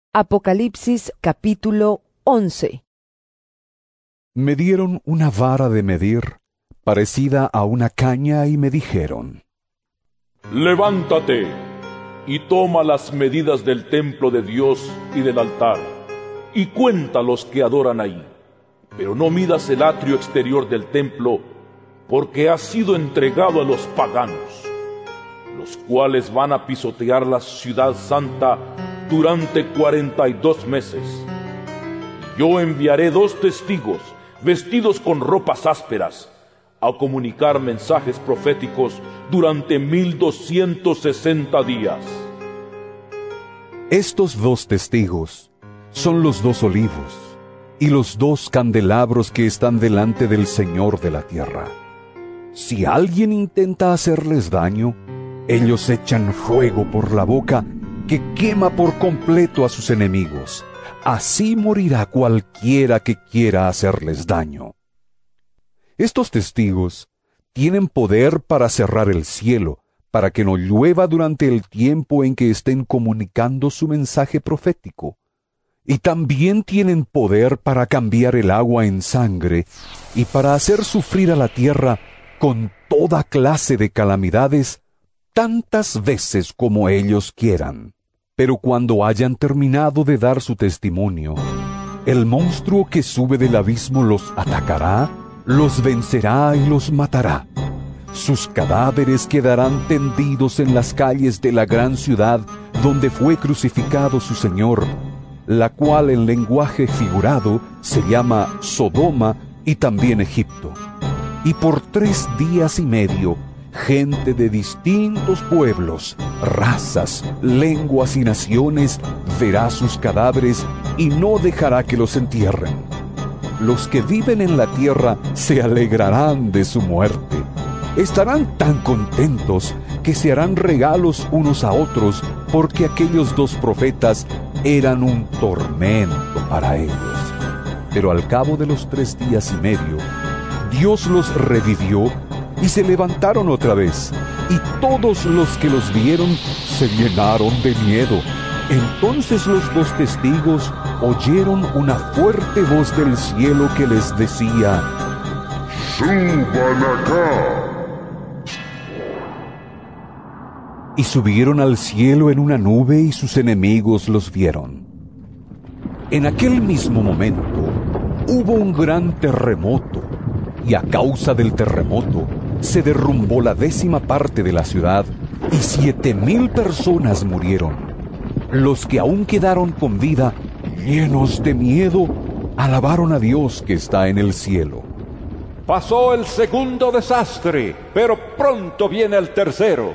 Apocalipsis capítulo 11. Me dieron una vara de medir, parecida a una caña, y me dijeron: Levántate y toma las medidas del templo de Dios y del altar, y cuenta los que adoran ahí. Pero no midas el atrio exterior del templo, porque ha sido entregado a los paganos, los cuales van a pisotear la ciudad santa durante 42 meses. Y yo enviaré 2 testigos, vestidos con ropas ásperas, a comunicar mensajes proféticos durante 1260 días. Estos 2 testigos son los 2 olivos y los 2 candelabros que están delante del Señor de la tierra. Si alguien intenta hacerles daño, ellos echan fuego por la boca que quema por completo a sus enemigos. Así morirá cualquiera que quiera hacerles daño. Estos testigos tienen poder para cerrar el cielo, para que no llueva durante el tiempo en que estén comunicando su mensaje profético. Y también tienen poder para cambiar el agua en sangre y para hacer sufrir a la tierra con toda clase de calamidades tantas veces como ellos quieran. Pero cuando hayan terminado de dar su testimonio, el monstruo que sube del abismo los atacará, los vencerá y los matará. Sus cadáveres quedarán tendidos en las calles de la gran ciudad donde fue crucificado su Señor, la cual en lenguaje figurado se llama Sodoma y también Egipto. Y por 3 días y medio, gente de distintos pueblos, razas, lenguas y naciones verá sus cadáveres y no dejará que los entierren. Los que viven en la tierra se alegrarán de su muerte. Estarán tan contentos que se harán regalos unos a otros, porque aquellos 2 profetas eran un tormento para ellos. Pero al cabo de los 3 días y medio, Dios los revivió y se levantaron otra vez, y todos los que los vieron se llenaron de miedo. Entonces los 2 testigos oyeron una fuerte voz del cielo que les decía: ¡Suban acá! Y subieron al cielo en una nube, y sus enemigos los vieron. En aquel mismo momento hubo un gran terremoto, y a causa del terremoto se derrumbó la 10ª parte de la ciudad, y 7,000 personas murieron. Los que aún quedaron con vida, llenos de miedo, alabaron a Dios que está en el cielo. Pasó el segundo desastre, pero pronto viene el tercero.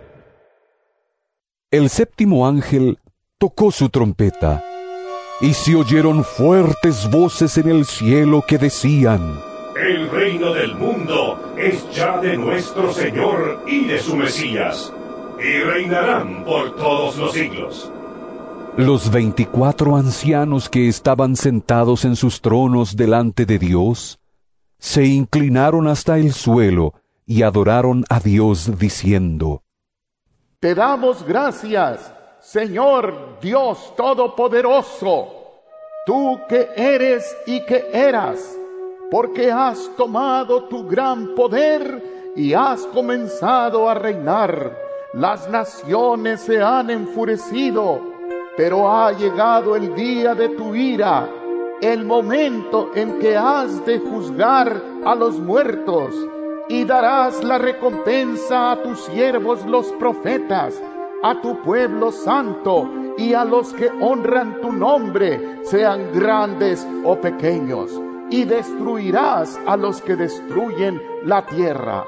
El 7º ángel tocó su trompeta, y se oyeron fuertes voces en el cielo que decían: El reino del mundo es ya de nuestro Señor y de su Mesías, y reinarán por todos los siglos. Los 24 ancianos que estaban sentados en sus tronos delante de Dios se inclinaron hasta el suelo y adoraron a Dios diciendo: Te damos gracias, Señor Dios Todopoderoso, tú que eres y que eras, porque has tomado tu gran poder y has comenzado a reinar. Las naciones se han enfurecido, pero ha llegado el día de tu ira, el momento en que has de juzgar a los muertos, y darás la recompensa a tus siervos los profetas, a tu pueblo santo y a los que honran tu nombre, sean grandes o pequeños, y destruirás a los que destruyen la tierra.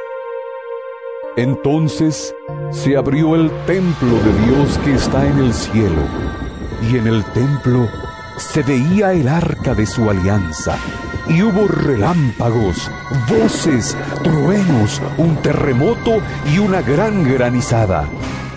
Entonces se abrió el templo de Dios que está en el cielo, y en el templo se veía el arca de su alianza, y hubo relámpagos, voces, truenos, un terremoto y una gran granizada.